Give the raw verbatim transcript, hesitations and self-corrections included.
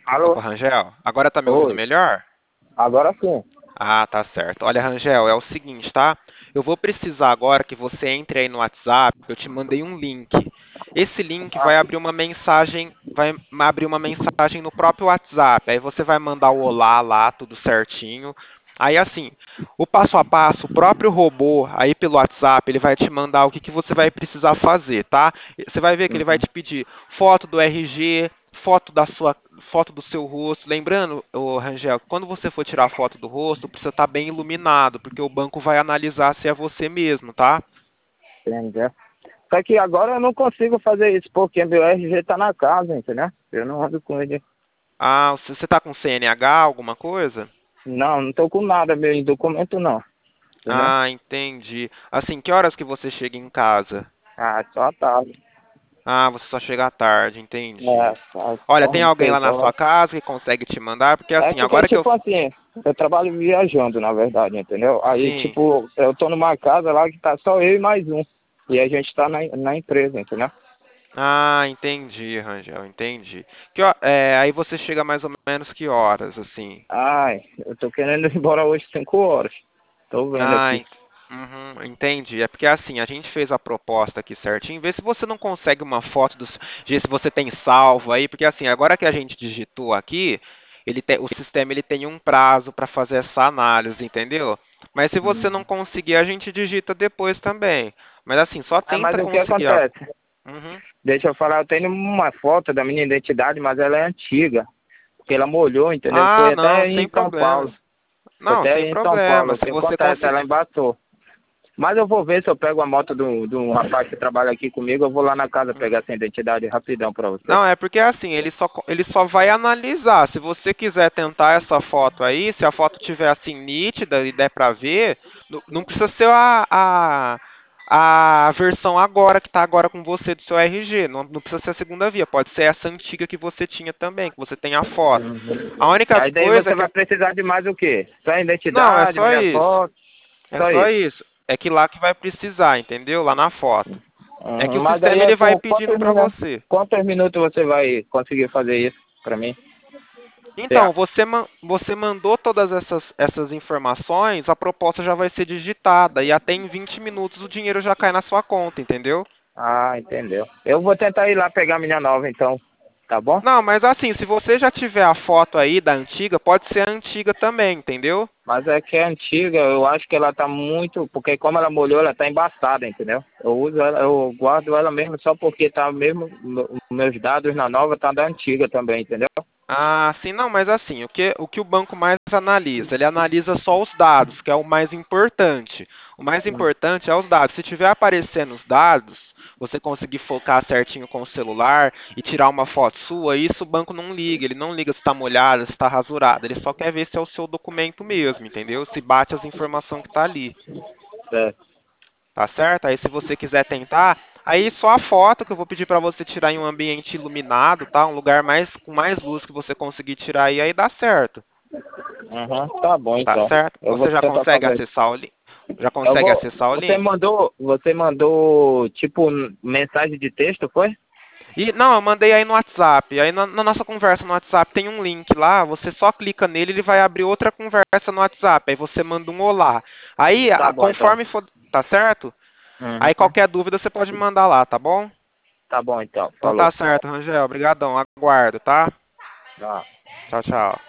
Alô? Opa, Rangel, agora tá me ouvindo Oi. melhor? Agora sim. Ah, tá certo. Olha, Rangel, é o seguinte, tá? Eu vou precisar agora que você entre aí no WhatsApp, eu te mandei um link. Esse link Ah, vai abrir uma mensagem, vai abrir uma mensagem no próprio WhatsApp. Aí você vai mandar o olá lá, tudo certinho. Aí assim, o passo a passo, o próprio robô aí pelo WhatsApp, ele vai te mandar o que que você vai precisar fazer, tá? Você vai ver que ele vai uhum. te pedir foto do R G, foto da sua foto do seu rosto. Lembrando, ô, Rangel, que quando você for tirar a foto do rosto, precisa estar bem iluminado, porque o banco vai analisar se é você mesmo, tá? Entendi. Só que agora eu não consigo fazer isso, porque meu R G tá na casa, entendeu? Eu não ando com ele. Ah, você você tá com C N H, alguma coisa? Não, não tô com nada, meu em documento não, entendeu? Ah, entendi. Assim, que horas que você chega em casa? Ah, só à tarde. Ah, você só chega à tarde, entendi. É, só Olha, só tem uns alguém lá seis na sua horas. casa que consegue te mandar? Porque É assim, porque, agora que eu. tipo assim, eu trabalho viajando, na verdade, entendeu? Aí, Sim. tipo, eu tô numa casa lá que tá só eu e mais um. E a gente tá na, na empresa, entendeu? Ah, entendi, Rangel, entendi. Que, ho- é, aí você chega mais ou menos que horas, assim? Ai, eu tô querendo ir embora hoje cinco horas. Tô vendo Ah, aqui. en- uhum, entendi. É porque assim, a gente fez a proposta aqui certinho. Vê se você não consegue uma foto dos, de se você tem salvo aí, porque assim, agora que a gente digitou aqui, ele tem, o sistema ele tem um prazo para fazer essa análise, entendeu? Mas se você não Hum. conseguir, a gente digita depois também. Mas assim, só Ah, mas tenta o que conseguir. Ó. acontece? Uhum. Deixa eu falar, eu tenho uma foto da minha identidade, mas ela é antiga. Porque ela molhou, entendeu? Ah, Foi não, até sem em São problemas. Paulo. Foi Não, até sem em São problema. Paulo. O Se que você acontece? conseguir. Ela embaçou. Mas eu vou ver se eu pego a moto do, do rapaz que trabalha aqui comigo. Eu vou lá na casa pegar essa identidade rapidão pra você. Não, é porque assim, ele só, ele só vai analisar. Se você quiser tentar essa foto aí, se a foto tiver assim nítida e der pra ver, não, não precisa ser a, a, a versão agora que tá agora com você do seu R G. Não, não precisa ser a segunda via, pode ser essa antiga que você tinha também, que você tem a foto. Uhum. A única Aí daí coisa é você que. vai precisar de mais o quê? Só a Não, é identidade, só minha isso. foto, É só só isso. isso. É que lá que vai precisar, entendeu? Lá na foto. É que Uhum. o Mas aí sistema é ele vai com pedindo quantos pra minutos, você. quantos minutos você vai conseguir fazer isso pra mim? Você Então, acha? você, man- você mandou todas essas, essas informações, a proposta já vai ser digitada e até em vinte minutos o dinheiro já cai na sua conta, entendeu? Ah, entendeu. Eu vou tentar ir lá pegar a minha nova então, tá bom? Não, mas assim, se você já tiver a foto aí da antiga, pode ser a antiga também, entendeu? Mas é que é antiga, eu acho que ela tá muito, porque como ela molhou, ela tá embaçada, entendeu? Eu uso ela, eu guardo ela mesmo só porque tá mesmo, me- meus dados na nova tá da antiga também, entendeu? Ah, sim, não, mas assim, o que, o que o banco mais analisa? Ele analisa só os dados, que é o mais importante. O mais Hum. importante é os dados. Se tiver aparecendo os dados, você conseguir focar certinho com o celular e tirar uma foto sua, isso o banco não liga. Ele não liga se está molhado, se está rasurado. Ele só quer ver se é o seu documento mesmo, entendeu? Se bate as informações que tá ali. Certo. Tá certo? Aí se você quiser tentar, aí só a foto que eu vou pedir para você tirar em um ambiente iluminado, tá? Um lugar mais com mais luz que você conseguir tirar aí, aí dá certo. Uhum, tá bom Tá então. certo? Eu vou Você já tentar consegue fazer. acessar o link? Já Eu consegue vou. acessar o Você link? mandou, você mandou tipo mensagem de texto, foi? E não, eu mandei aí no WhatsApp. Aí na, na nossa conversa no WhatsApp tem um link lá, você só clica nele, ele vai abrir outra conversa no WhatsApp. Aí você manda um olá. Aí, Tá a- bom então. conforme for, tá certo? Aí Uhum. qualquer dúvida você pode me mandar lá, tá bom? Tá bom então. Então tá Falou. certo, Rangel. Obrigadão. Aguardo, tá? Tá. Tchau, tchau.